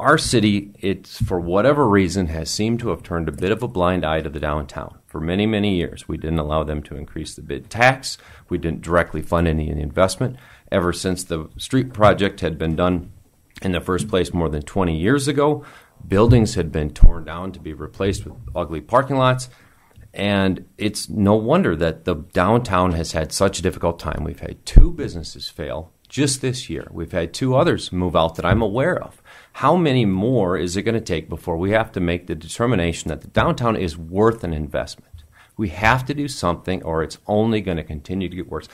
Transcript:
our city, it's for whatever reason, has seemed to have turned a bit of a blind eye to the downtown. For many, many years, we didn't allow them to increase the bid tax. We didn't directly fund any investment. Ever since the street project had been done in the first place more than 20 years ago, buildings had been torn down to be replaced with ugly parking lots. And it's no wonder that the downtown has had such a difficult time. We've had 2 businesses fail just this year. We've had 2 others move out that I'm aware of. How many more is it going to take before we have to make the determination that the downtown is worth an investment? We have to do something, or it's only going to continue to get worse.